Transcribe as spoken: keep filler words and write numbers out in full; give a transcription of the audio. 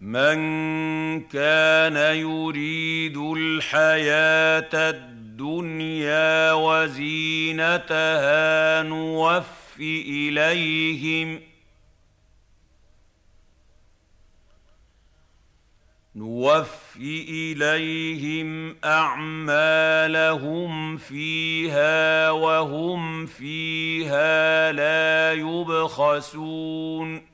مَن كَانَ يُرِيدُ الْحَيَاةَ الدُّنْيَا وَزِينَتَهَا نُوَفِّ إِلَيْهِمْ نُوَفِّ إِلَيْهِمْ أَعْمَالَهُمْ فِيهَا وَهُمْ فِيهَا لَا يُبْخَسُونَ